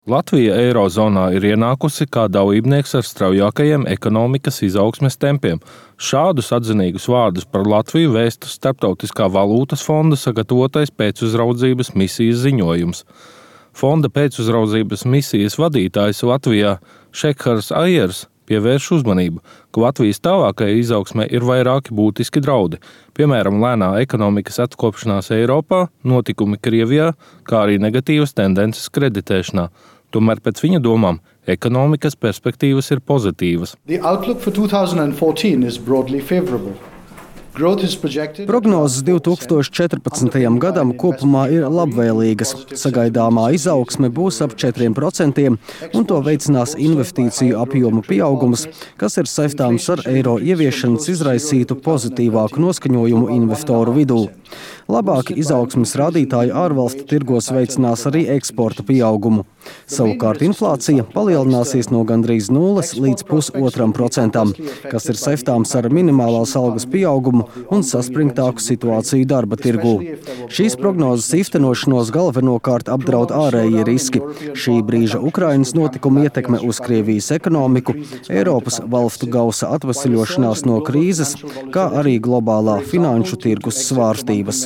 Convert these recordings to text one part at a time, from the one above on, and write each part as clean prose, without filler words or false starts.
Latvija Eirozonā ir ienākusi kā dalībnieks ar straujākajiem ekonomikas izaugsmes tempiem. Šādus atzinīgus vārdus par Latviju vēsta Starptautiskā valūtas fonda sagatavotais pēcuzraudzības misijas ziņojums. Fonda pēcuzraudzības misijas vadītājs Latvijā Šekhars Aiers pievērš uzmanību, ka Latvijas tālākajai izaugsmei ir vairāki būtiski draudi, piemēram, lēnā ekonomikas atkopšanās Eiropā, notikumi Krievijā, kā arī negatīvas tendences kreditēšanā. Tomēr pēc viņa domām ekonomikas perspektīvas ir pozitīvas. The outlook for 2014 is broadly favorable. Prognozes 2014. gadam kopumā ir labvēlīgas. Sagaidāmā izaugsme būs ap 4%, un to veicinās investīciju apjomu pieaugums, kas ir saistāms ar eiro ieviešanas izraisītu pozitīvāku noskaņojumu investoru vidū. Labāki izaugsmes rādītāji ārvalstu tirgos veicinās arī eksporta pieaugumu. Savukārt inflācija palielināsies no gandrīz 0 līdz 0,5%, kas ir saistāms ar minimālās algas pieaugumu un saspringtāku situāciju darba tirgū. Šīs prognozes īstenošanos galvenokārt apdraud ārējie riski. Šī brīža Ukrainas notikuma ietekme uz Krievijas ekonomiku, Eiropas valstu gausa atvesaļošanās no krīzes, kā arī globālā finanšu tirgus svārstības.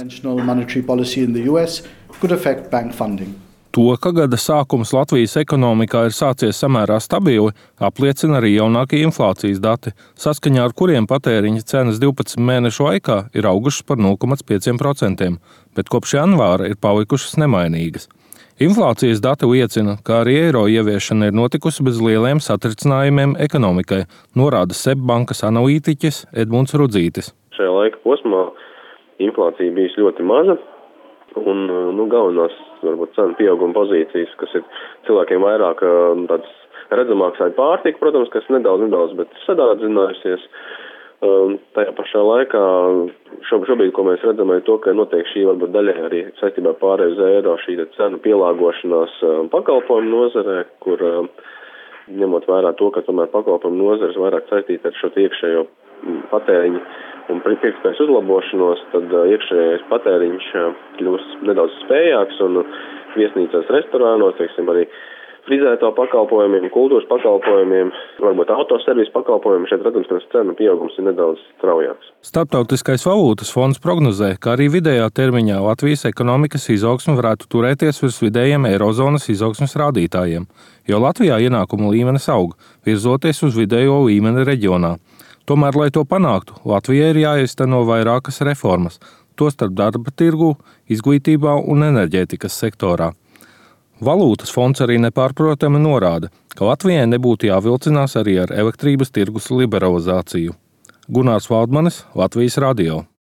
To, ka gada sākums Latvijas ekonomikā ir sācies samērā stabili, apliecina arī jaunākie inflācijas dati, saskaņā ar kuriem patēriņa cenas 12 mēnešu laikā ir augušas par 0,5%, bet kopš janvāra ir palikušas nemainīgas. Inflācijas dati liecina, ka arī eiro ieviešana ir notikusi bez lieliem satricinājumiem ekonomikai, norāda SEB bankas analītiķis Edmunds Rudzītis. Šajā laika posmā inflācija bijusi ļoti maza. Un galvenās varbūt cenu pieauguma pozīcijas, kas ir cilvēkiem vairāk tāds redzamāks vai pārtika, protams, kas nedaudz, bet sadārdzinājusies. Tajā pašā laikā šobrīd, ko mēs redzam, ir to, ka notiek šī varbūt daļai arī saistībā ar pārēju uz eiro šī cenu pielāgošanās pakalpojumu nozarē, kur ņemot vērā to, ka tomēr pakalpojumu nozares vairāk saistīta ar šo iekšējo patēriņu un pirktspējas uzlabošanos, tad iekšējais patēriņš kļūst nedaudz spējāks un viesnīcās, restorānos, arī frizēto pakalpojumiem, kultūras pakalpojumiem, varbūt autoservisa pakalpojumiem, šeit, protams, cenu pieaugums ir nedaudz straujāks. Starptautiskais valūtas fonds prognozē, ka arī vidējā termiņā Latvijas ekonomikas izaugsme varētu turēties virs vidējiem eirozonas izaugsmes rādītājiem, jo Latvijā ienākumu līmenis aug, virzoties uz vidējo līmeni reģionā. Tomēr, lai to panāktu, Latvijai ir jāizteno vairākas reformas, tostarp darba tirgū, izglītībā un enerģētikas sektorā. Valūtas fonds arī nepārprotami norāda, ka Latvijai nebūtu jāvilcinās arī ar elektrības tirgus liberalizāciju. Gunārs Valdmanis, Latvijas radio.